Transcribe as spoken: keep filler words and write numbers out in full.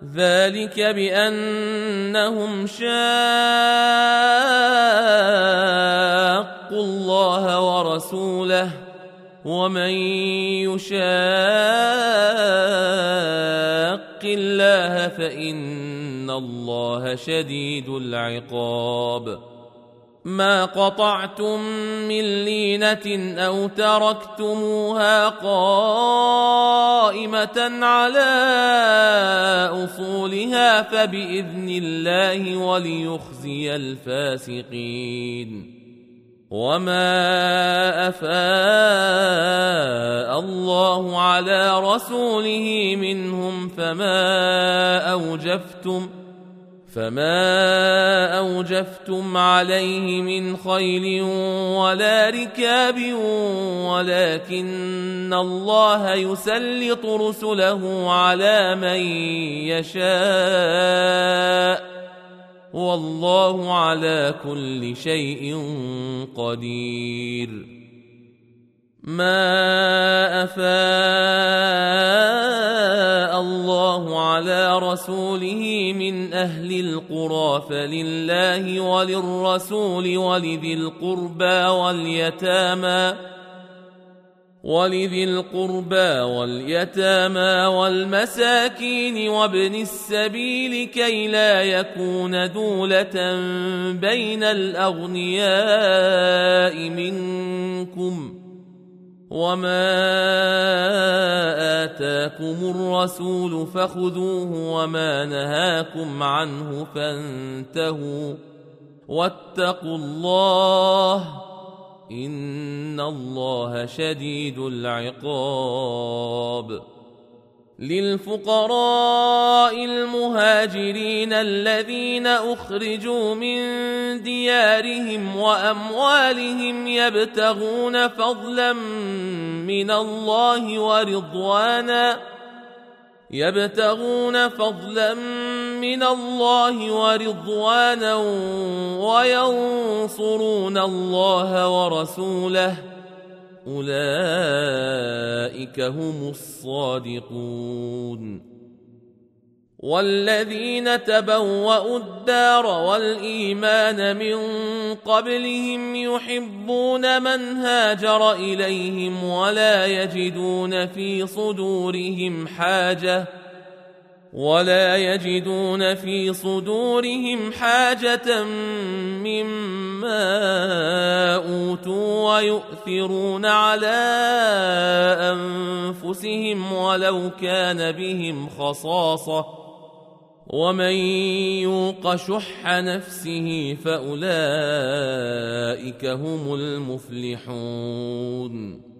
ذلك بأنهم شاقوا الله ورسوله ومن يشاق الله فإن الله شديد العقاب. ما قطعتم من لينة أو تركتموها قائمة على أصولها فبإذن الله وليخزي الفاسقين. وما أفاء الله على رسوله منهم فما أوجفتم فما أوجفتم عليه من خيل ولا ركاب ولكن الله يسلط رسله على من يشاء والله على كل شيء قدير. ما أفاء الله على رسوله من أهل القرى فلله وللرسول ولذي القربى واليتامى ولذي القربى واليتامى والمساكين وابن السبيل كي لا يكون دولة بين الأغنياء منكم وما آتاكم الرسول فخذوه وما نهاكم عنه فانتهوا واتقوا الله إن الله شديد العقاب. للفقراء المهاجرين الذين أخرجوا من ديارهم وأموالهم يبتغون فضلا من الله ورضوانا يبتغون فضلا من الله ورضوانا وينصرون الله ورسوله أولئك هم الصادقون. والذين تبوأوا الدار والإيمان من قبلهم يحبون من هاجر إليهم ولا يجدون في صدورهم حاجة ولا يجدون في صدورهم حاجة مما أوتوا ويؤثرون على أنفسهم ولو كان بهم خصاصة ومن يوق شح نفسه فأولئك هم المفلحون.